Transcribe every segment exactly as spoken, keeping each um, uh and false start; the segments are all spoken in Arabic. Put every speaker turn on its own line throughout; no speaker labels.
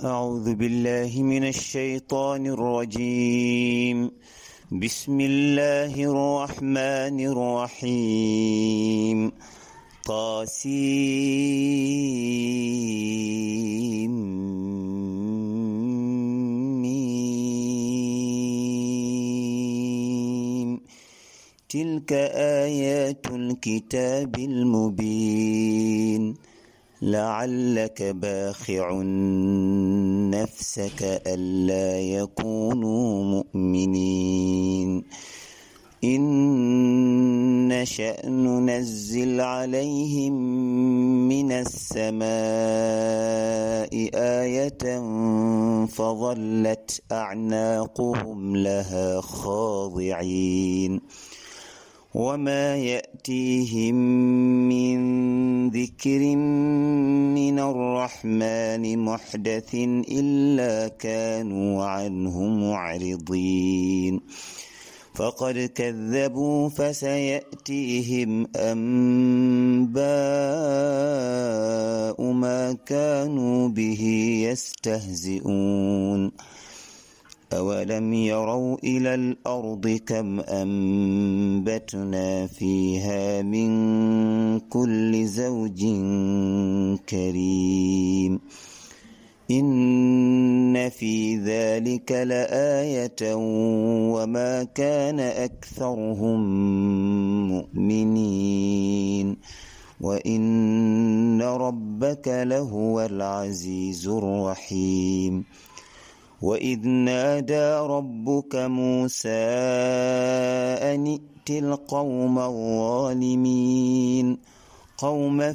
أعوذ بالله من الشيطان الرجيم. بسم الله الرحمن الرحيم. طاسيم ميم. تلك آيات الكتاب المبين. لعلك باخع نفسك ألا يكونوا مؤمنين. إن نشأ ننزل عليهم من السماء آية فظلت أعناقهم لها خاضعين. وما يأتيهم من ذكر من الرحمن محدث إلا كانوا عنه معرضين. فقد كذبوا فسيأتيهم أنباء ما كانوا به يستهزئون. أولم يروا إلى الأرض كم أنبتنا فيها من كل زوج كريم. إن في ذلك لآية وما كان أكثرهم مؤمنين وإن ربك لهو العزيز الرحيم. وإذ نادى ربك موسى أن ائت القوم الظالمين قوم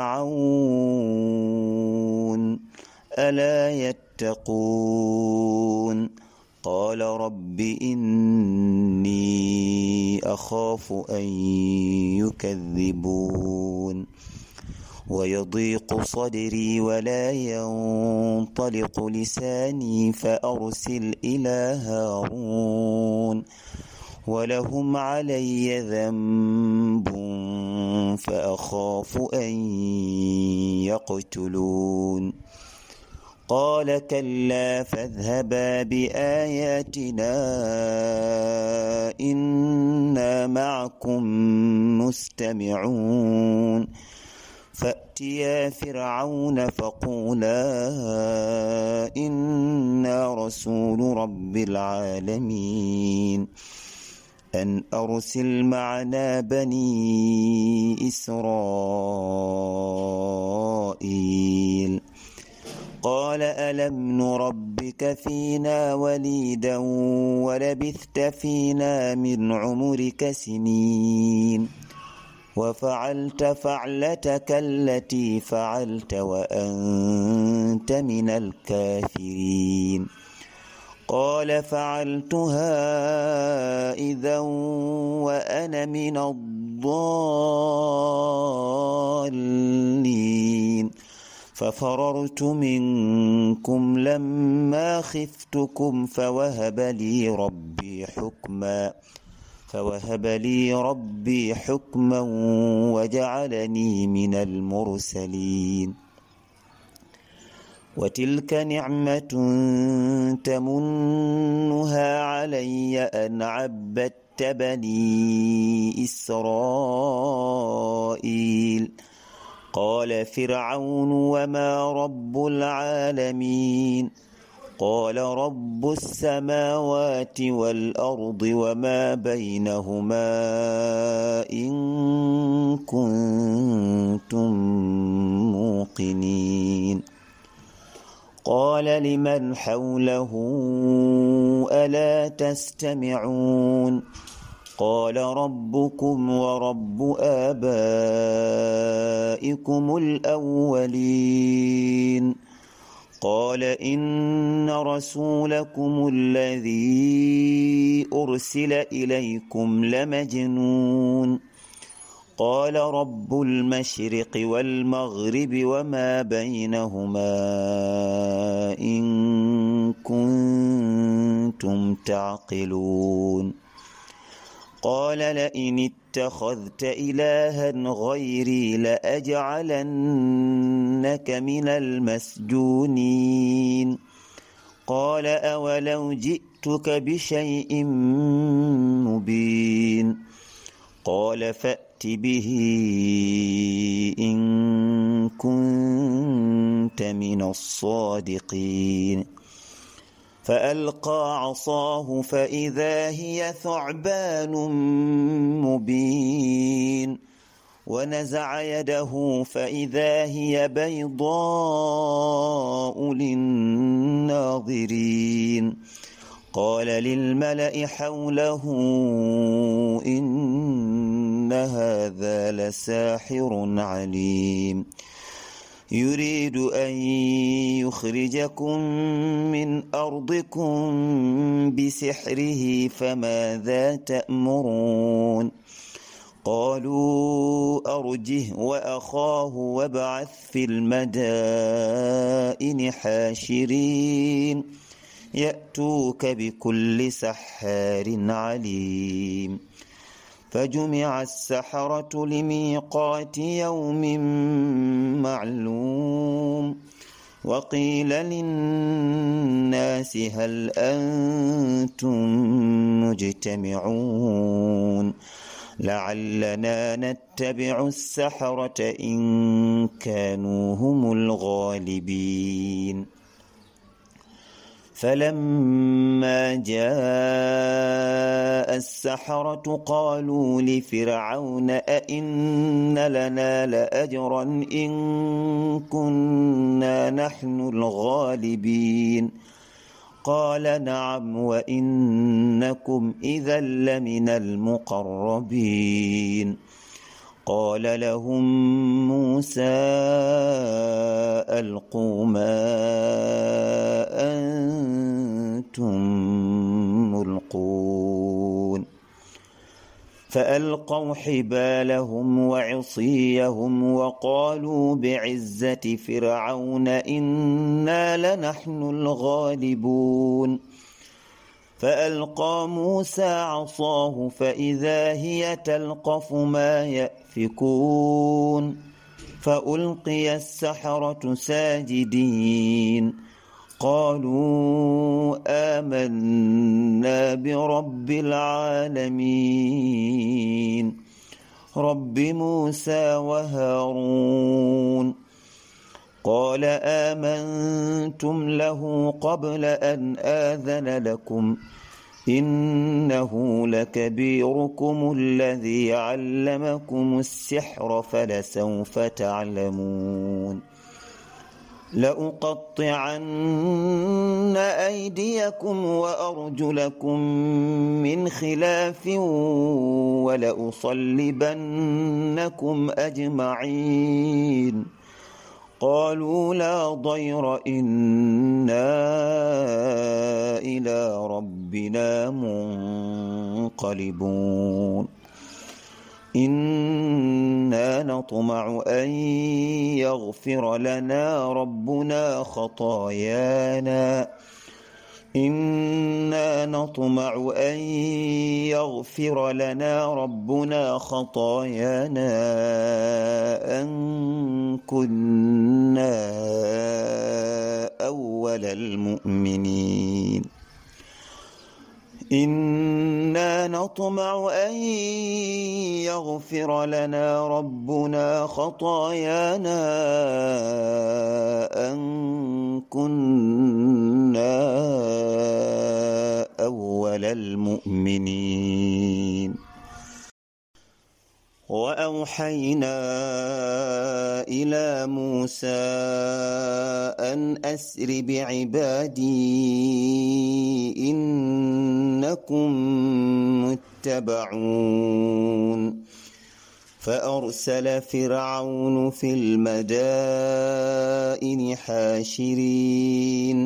فرعون ألا يتقون. قال رب إني أخاف أن يكذبون. ويضيق صدري ولا ينطلق لساني فأرسل إلى هارون ولهم علي ذنب فأخاف أن يقتلون. قال كلا فاذهبا بآياتنا إنا معكم مستمعون. فأتيا فرعون فقولا إنا رسول رب العالمين أن أرسل معنا بني إسرائيل. قال ألم نربك فينا وليدا ولبثت فينا من عمرك سنين وفعلت فعلتك التي فعلت وأنت من الكافرين. قال فعلتها إذا وأنا من الضالين ففررت منكم لما خفتكم فوهب لي ربي حكما فوهب لي ربي حكما وجعلني من المرسلين. وتلك نعمة تمنها علي أن عبدت بني إسرائيل. قال فرعون وما رب العالمين. قال رب السماوات والأرض وما بينهما إن كنتم موقنين. قال لمن حوله ألا تستمعون. قال ربكم ورب آبائكم الأولين. قال إن رسولكم الذي أرسل إليكم لمجنون. قال رب المشرق والمغرب وما بينهما إن كنتم تعقلون. قال لئن اتخذت إلها غيري لأجعلن إنك من المسجونين قال أولو جئتك بشيء مبين قال فأت به إن كنت من الصادقين فألقى عصاه فإذا هي ثعبان مبين ونزع يده فإذا هي بيضاء للناظرين قال للملأ حوله إن هذا لساحر عليم يريد أن يخرجكم من أرضكم بسحره فماذا تأمرون قالوا أرجه وأخاه وابعث في المدائن حاشرين يأتوك بكل سحار عليم فجمع السحرة لميقات يوم معلوم وقيل للناس هل أنتم مجتمعون لعلنا نتبع السحرة إن كانوا هم الغالبين فلما جاء السحرة قالوا لفرعون أئن لنا لأجرا إن كنا نحن الغالبين قال نعم وإنكم إذا لمن المقربين قال لهم موسى ألقوا ما أنتم ملقون فألقوا حبالهم وعصيهم وقالوا بعزة فرعون إنا لنحن الغالبون فألقى موسى عصاه فإذا هي تلقف ما يأفكون فألقي السحرة ساجدين قالوا آمنا برب العالمين رب موسى وهارون قال آمنتم له قبل أن آذن لكم إنه لكبيركم الذي علمكم السحر فلسوف تعلمون لأقطعن أيديكم وأرجلكم من خلاف ولأصلبنكم أجمعين قالوا لا ضير إنا إلى ربنا منقلبون إنا نطمع أن يغفر لنا ربنا خطايانا إنا نطمع أن يغفر لنا ربنا خطايانا أن كنا أول المؤمنين إنا نطمع أن يغفر لنا ربنا خطايانا أن كنا أول المؤمنين وأوحينا إلى موسى أن أسر بعبادي إنكم متبعون فأرسل فرعون في المدائن حاشرين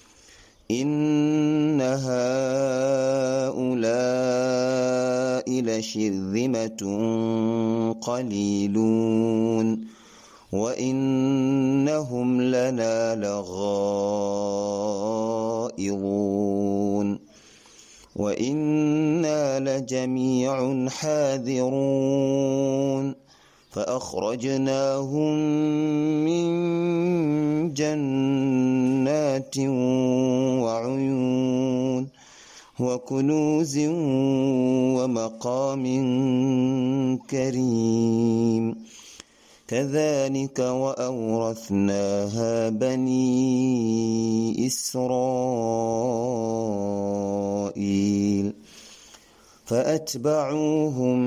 إن هؤلاء لشرذمة قليلون وإنهم لنا لغائظون وإنا لجميع حاذرون فأخرجناهم من جنات وعيون وكنوز ومقام كريم كذلك وأورثناها بني إسرائيل فأتبعوهم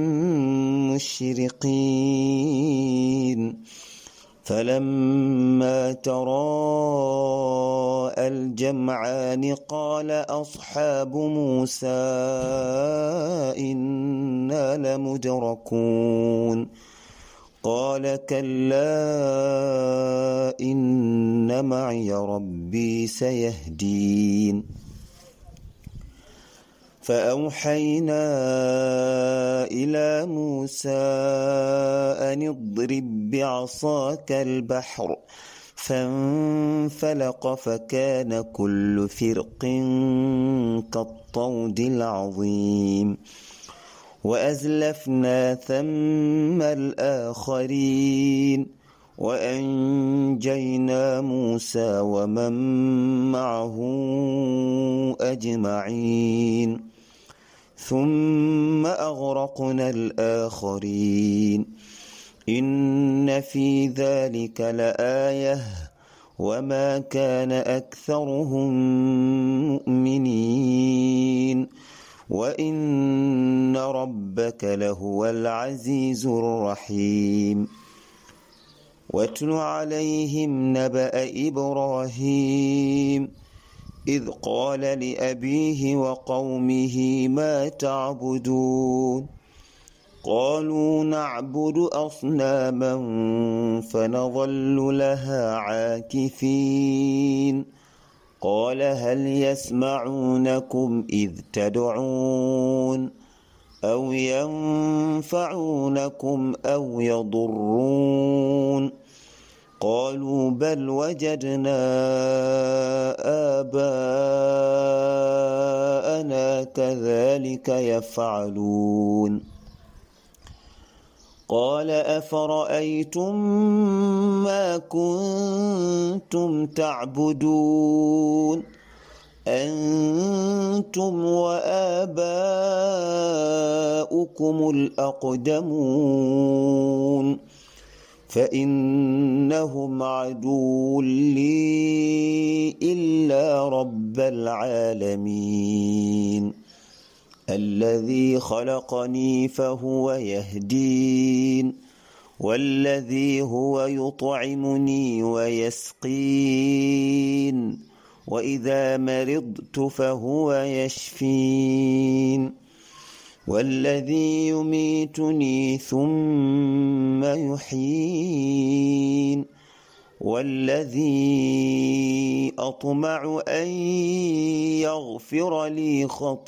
مشرقين فلما تراءى الجمعان قال أصحاب موسى إنا لمدركون قال كلا إن معي ربي سيهدين فأوحينا إلى موسى أن اضرب بعصاك البحر فانفلق فكان كل فرق كالطود العظيم وأزلفنا ثم الآخرين وأنجينا موسى ومن معه أجمعين ثم أغرقنا الآخرين إن في ذلك لآية وما كان أكثرهم مؤمنين وإن ربك لهو العزيز الرحيم واتل عليهم نبأ إبراهيم إذ قال لأبيه وقومه ما تعبدون قالوا نعبد أصناما فنظل لها عاكفين قال هل يسمعونكم إذ تدعون أو ينفعونكم أو يضرون قالوا بل وجدنا آباءنا كذلك يفعلون قال أفرأيتم ما كنتم تعبدون أنتم وآباؤكم الأقدمون فإنهم عدو لي إلا رب العالمين الذي خلقني فهو يهدين والذي هو يطعمني ويسقين وإذا مرضت فهو يشفين والذي يميتني ثم يحيين والذي أطمع أن يغفر لي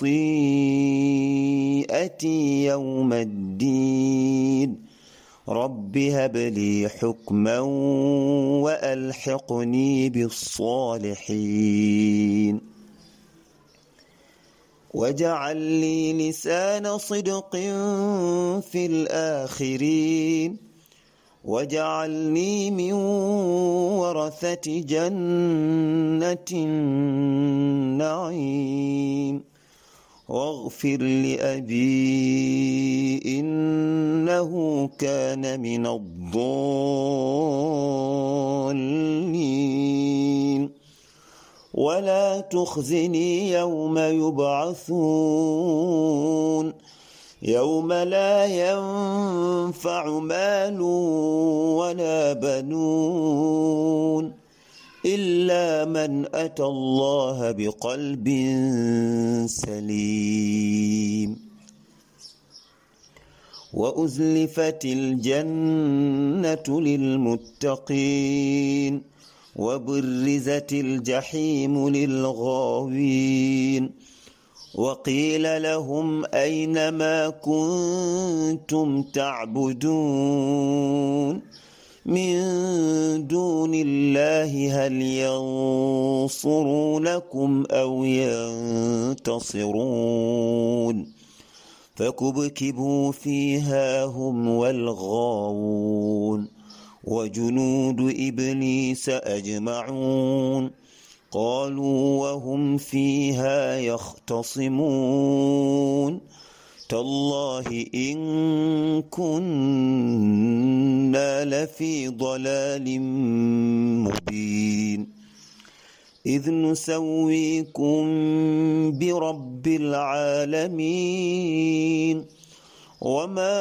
خطيئتي يوم الدين رب هب لي حكما وألحقني بالصالحين واجعل لي لسان صدق في الآخرين واجعلني من ورثة جنة النعيم واغفر لأبي إنه كان من الضالين ولا تخزني يوم يبعثون يوم لا ينفع مال ولا بنون إلا من أتى الله بقلب سليم وأزلفت الجنة للمتقين وبرزت الجحيم للغاوين وقيل لهم أين ما كنتم تعبدون من دون الله هل ينصرونكم أو ينتصرون فكبكبوا فيها هم والغاوون وجنود إبليس أجمعون قالوا وهم فيها يختصمون تالله إن كنا لفي ضلال مبين إذ نسويكم برب العالمين وما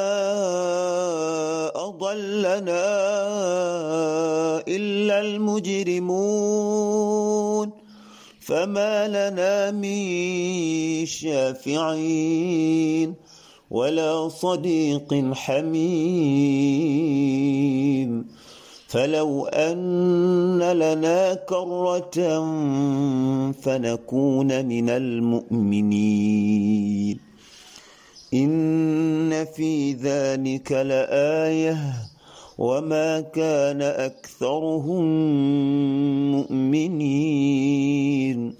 أضلنا إلا المجرمون فما لنا من شافعين ولا صديق حميم فلو أن لنا كرة فنكون من المؤمنين إن في ذلك لآية وما كان أكثرهم مؤمنين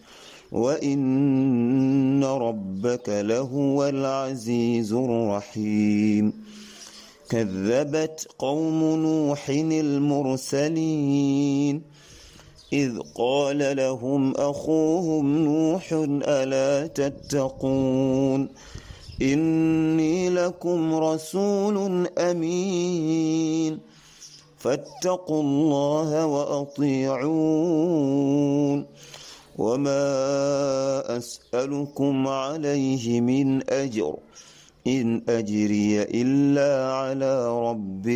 وإن ربك لهو العزيز الرحيم كذبت قوم نوح المرسلين إذ قال لهم أخوهم نوح ألا تتقون إني لكم رسول أمين فاتقوا الله وأطيعون وما أسألكم عليه من أجر إن أجري إلا على رب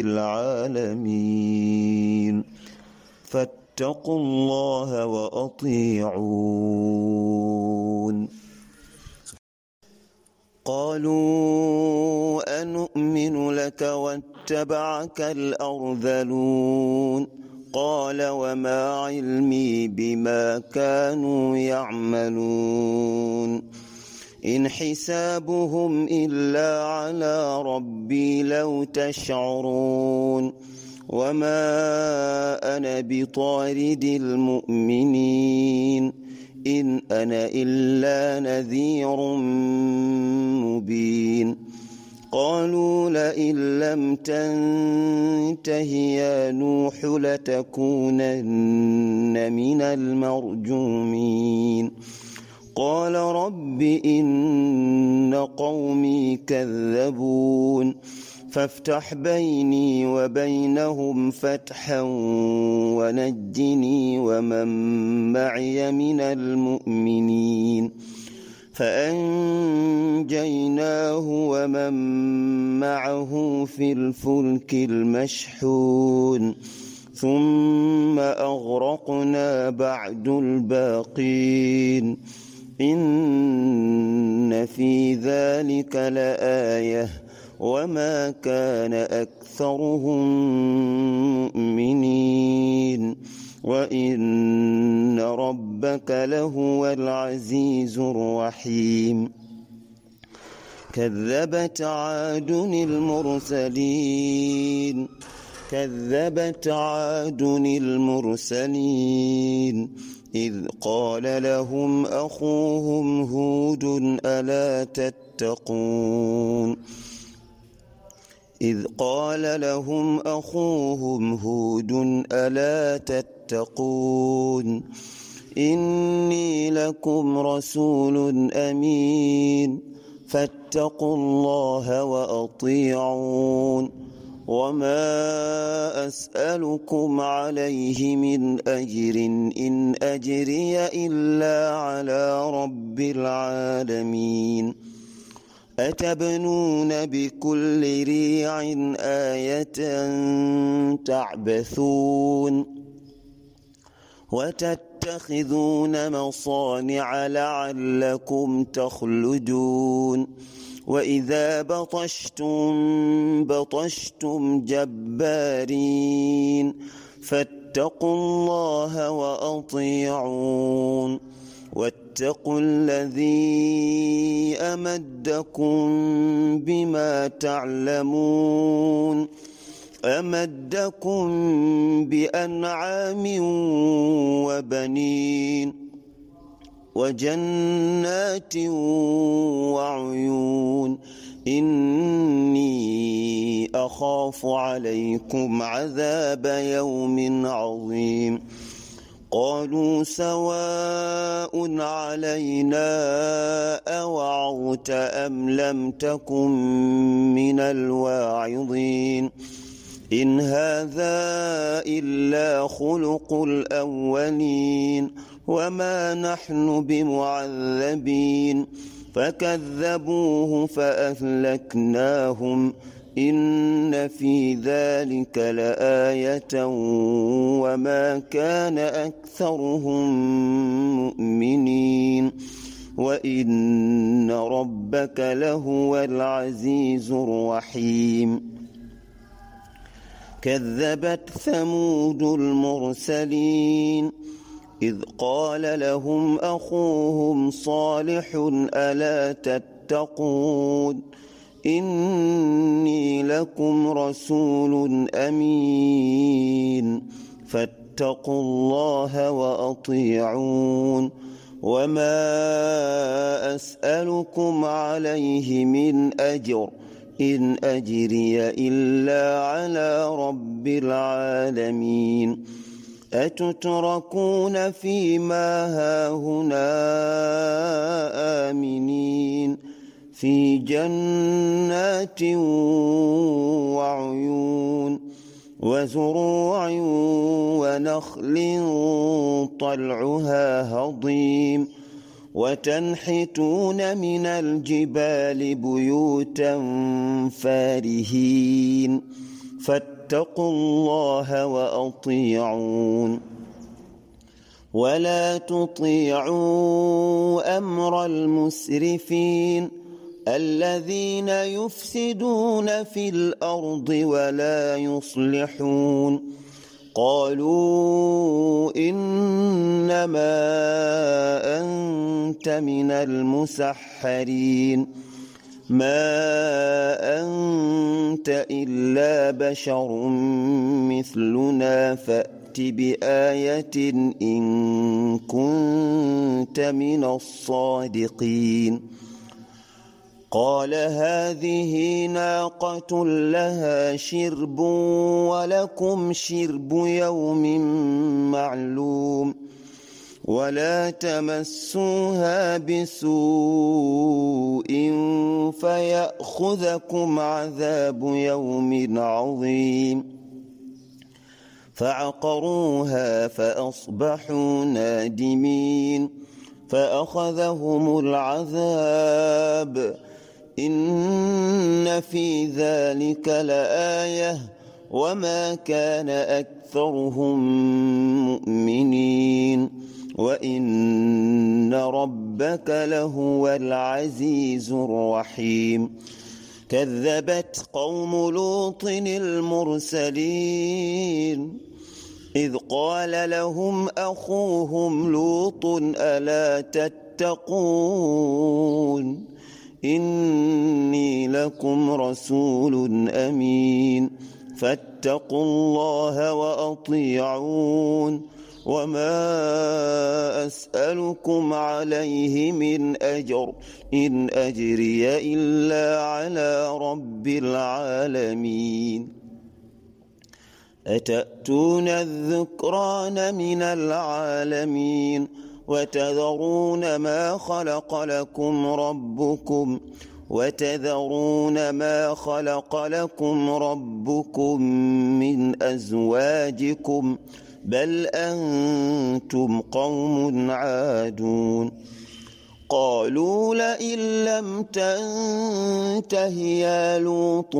العالمين فاتقوا الله وأطيعون قالوا أنؤمن لك واتبعك الأرذلون قال وما علمي بما كانوا يعملون إن حسابهم إلا على ربي لو تشعرون وما أنا بطارد المؤمنين إن أنا إلا نذير مبين قالوا لئن لم تنته يا نوح لتكونن من المرجومين قال رب إن قومي كذبون فافتح بيني وبينهم فتحا ونجني ومن معي من المؤمنين فأنجيناه ومن معه في الفلك المشحون ثم أغرقنا بعد الباقين إن في ذلك لآية وما كان أكثرهم مؤمنين وإن ربك لهو العزيز الرحيم كذبت عاد المرسلين كذبت عاد المرسلين إذ قال لهم أخوهم هود ألا تتقون إذ قال لهم أخوهم هود ألا تتقون إني لكم رسول أمين فاتقوا الله وأطيعون وما أسألكم عليه من أجر إن أجري إلا على رب العالمين أتبنون بكل ريع آية تعبثون وتتخذون مصانع لعلكم تخلدون وإذا بطشتم بطشتم جبارين فاتقوا الله وأطيعون واتقوا الذي أمدكم بما تعلمون أمدكم بأنعام وبنين وجنات وعيون إني أخاف عليكم عذاب يوم عظيم قالوا سواء علينا أوعظت أم لم تكن من الواعظين إن هذا إلا خلق الأولين وما نحن بمعذبين فكذبوه فأهلكناهم إن في ذلك لآية وما كان أكثرهم مؤمنين وإن ربك لهو العزيز الرحيم كذبت ثمود المرسلين إذ قال لهم أخوهم صالح ألا تتقون إني لكم رسول أمين فاتقوا الله وأطيعون وما أسألكم عليه من أجر إن أجري إلا على رب العالمين أتتركون فيما هاهنا آمنين في جنات وعيون وزروع ونخل طلعها هضيم وتنحتون من الجبال بيوتا فارهين فاتقوا الله وأطيعون ولا تطيعوا أمر المسرفين الذين يفسدون في الأرض ولا يصلحون قالوا إنما أنت من المسحرين ما أنت إلا بشر مثلنا فأت بآية إن كنت من الصادقين قال هذه ناقة لها شرب ولكم شرب يوم معلوم ولا تمسوها بسوء فيأخذكم عذاب يوم عظيم فعقروها فأصبحوا نادمين فأخذهم العذاب إن في ذلك لآية وما كان أكثرهم مؤمنين وإن ربك لهو العزيز الرحيم كذبت قوم لوط المرسلين إذ قال لهم أخوهم لوط ألا تتقون إني لكم رسول أمين فاتقوا الله وأطيعون وما أسألكم عليه من أجر إن أجري إلا على رب العالمين أتأتون الذكران من العالمين وتذرون ما خلق لكم ربكم وتذرون ما خلق لكم ربكم من أزواجكم بل أنتم قوم عادون قالوا لئن لم تنته يا لوط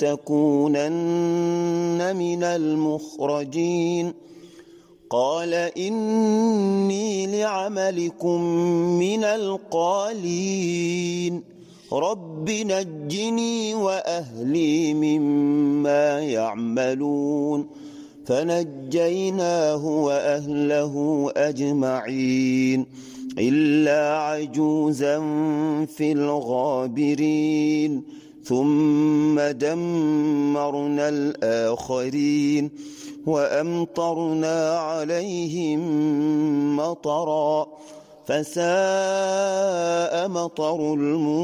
لتكونن من المخرجين قال إني لعملكم من القالين رب نجني وأهلي مما يعملون فنجيناه وأهله أجمعين إلا عجوزا في الغابرين ثم دمرنا الآخرين وأمطرنا عليهم مطرا فساء مطر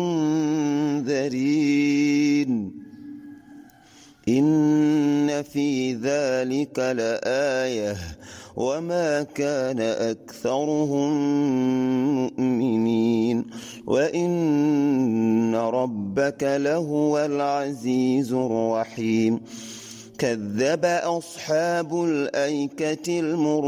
المنذرين إن في ذلك لآية وما كان أكثرهم مؤمنين وإن ربك لهو العزيز الرحيم كذب أصحاب الأيكة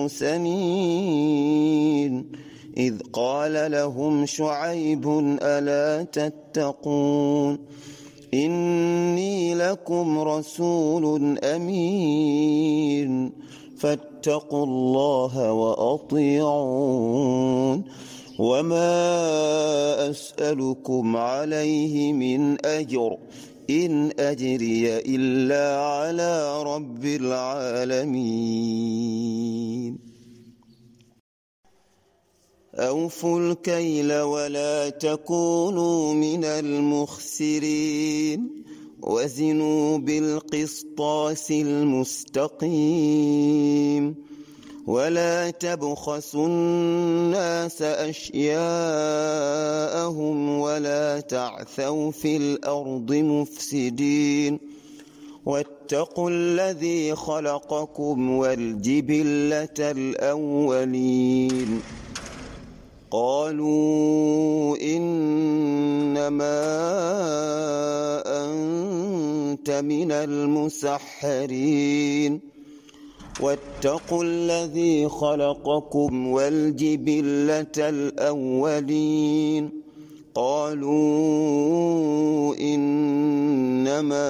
المرسلين إذ قال لهم شعيب ألا تتقون إني لكم رسول أمين فاتقوا الله وأطيعون وما أسألكم عليه من أجر إن أجري إلا على رب العالمين أوفوا الكيل ولا تكونوا من المخسرين وزنوا بالقسطاس المستقيم ولا تبخسوا الناس أشياءهم ولا تعثوا في الأرض مفسدين واتقوا الذي خلقكم والجبلة الأولين قالوا إنما أنت من المسحرين واتقوا الذي خلقكم والجبلة الأولين قالوا إنما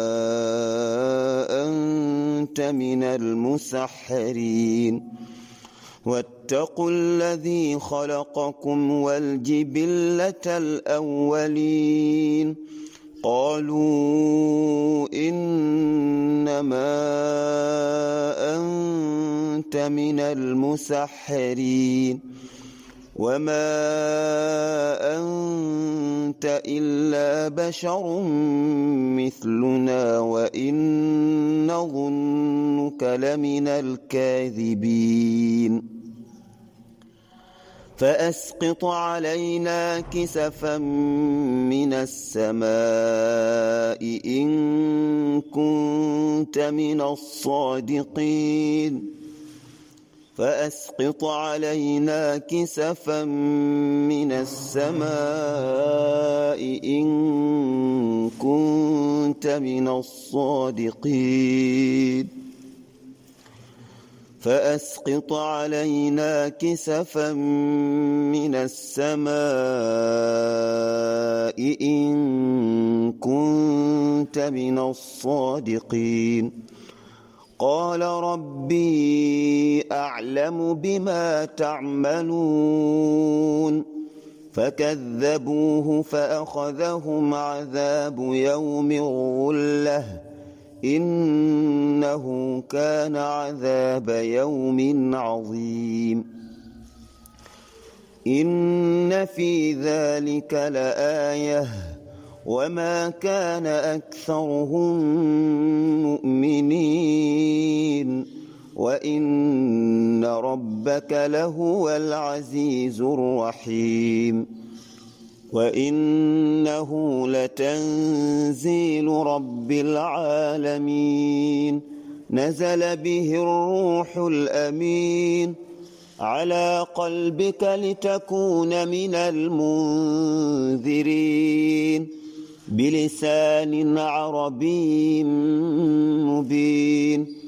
أنت من المسحرين واتقوا الذي خلقكم والجبلة الأولين قالوا إنما أنت من المسحرين وما أنت إلا بشر مثلنا وإن نظنك لمن الكاذبين فأسقط علينا كسفا من السماء إن كنت من الصادقين فأسقط علينا كسفا من السماء إن كنت من الصادقين فأسقط علينا كسفا من السماء إن كنت من الصادقين قال ربي أعلم بما تعملون فكذبوه فأخذهم عذاب يوم الظلة إنه كان عذاب يوم عظيم إن في ذلك لآية وما كان أكثرهم مؤمنين وإن ربك لهو العزيز الرحيم وإنه لتنزيل رب العالمين نزل به الروح الأمين على قلبك لتكون من المنذرين بلسان عربي مبين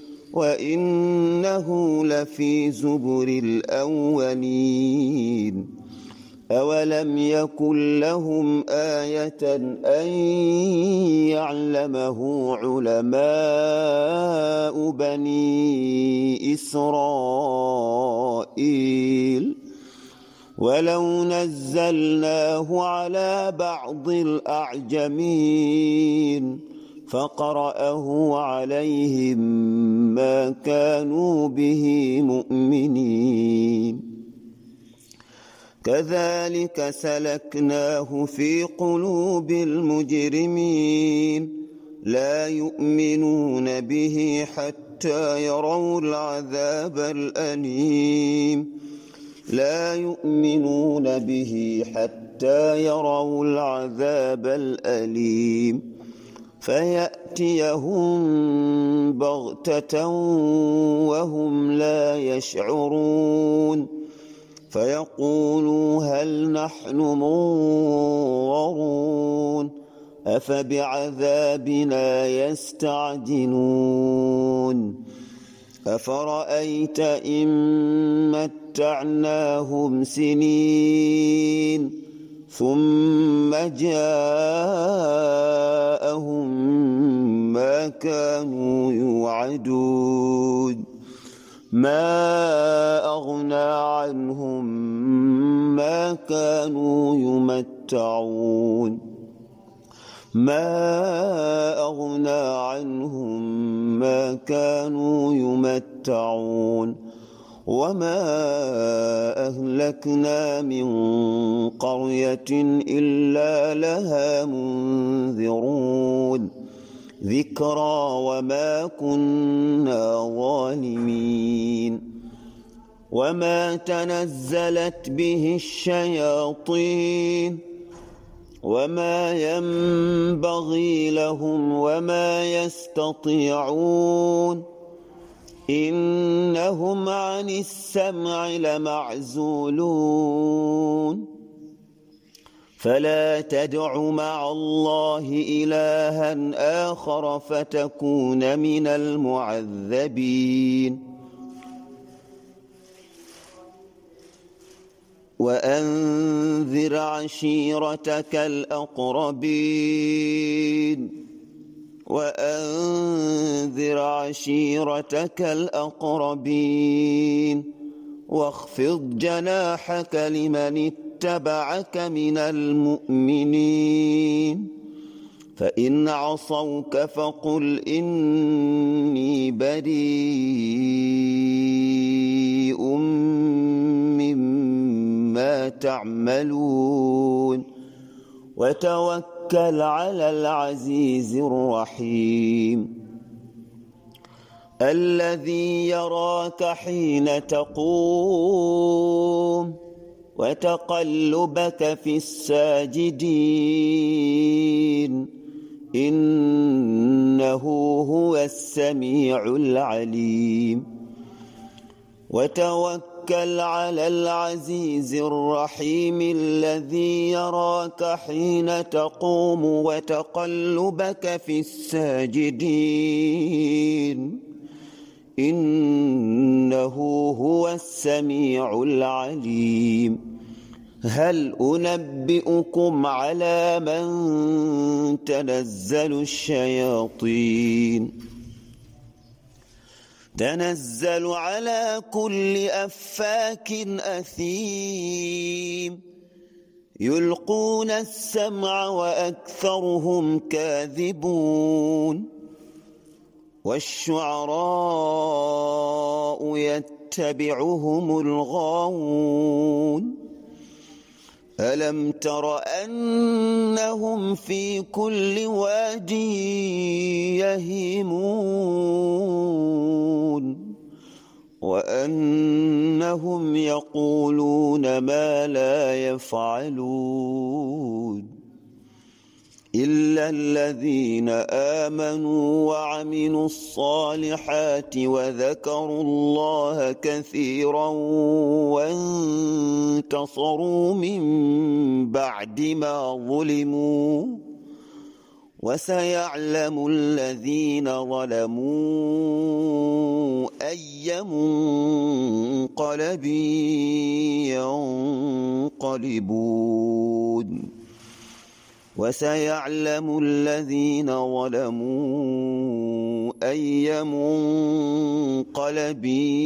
وإنه لفي زبر الأولين أولم يكن لهم آية أن يعلمه علماء بني إسرائيل ولو نزلناه على بعض الأعجمين فقرأه عليهم ما كانوا به مؤمنين كذلك سلكناه في قلوب المجرمين لا يؤمنون به حتى يروا العذاب الأليم لا يؤمنون به حتى يروا العذاب الأليم فيأتيهم بغتة وهم لا يشعرون فيقولوا هل نحن منظرون أفبعذابنا يستعجلون أفرأيت إن متعناهم سنين ثم جاءهم ما كانوا يوعدون ما أغنى عنهم ما كانوا يمتعون ما أغنى عنهم ما كانوا يمتعون وما أهلكنا من قرية إلا لها منذرون ذكرى وما كنا ظالمين وما تنزلت به الشياطين وما ينبغي لهم وما يستطيعون إنهم عن السمع لمعزولون فلا تدع مع الله إلها آخر فتكون من المعذبين وأنذر عشيرتك الأقربين وأنذر عشيرتك الأقربين واخفض جناحك لمن اتبعك من المؤمنين فإن عصوك فقل إني بريء مما تعملون وتوكل على العزيز الرحيم الذي يراك حين تقوم وتقلبك في الساجدين إنه هو السميع العليم وتوكل على العزيز الرحيم الذي يراك حين تقوم وتقلبك في الساجدين إنه هو السميع العليم هل أنبئكم على من تنزل الشياطين تنزل على كل أفاك أثيم يلقون السمع وأكثرهم كاذبون والشعراء يتبعهم الغاوون ألم تر أنهم في كل واد يهيمون وأنهم يقولون ما لا يفعلون إلا الذين آمنوا وعملوا الصالحات وذكروا الله كثيرا وانتصروا من بعد ما ظلموا وسيعلم الذين ظلموا أي منقلب ينقلبون وسيعلم الذين ظلموا أي منقلب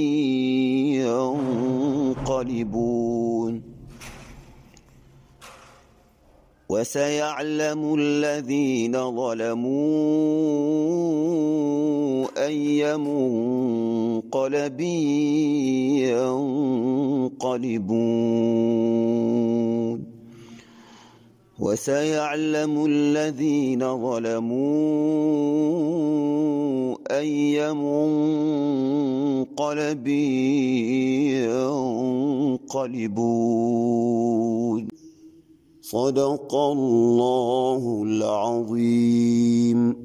ينقلبون وسيعلم الذين ظلموا أي منقلب ينقلبون وسيعلم الذين ظلموا أي منقلب منقلب ينقلبون صدق الله العظيم.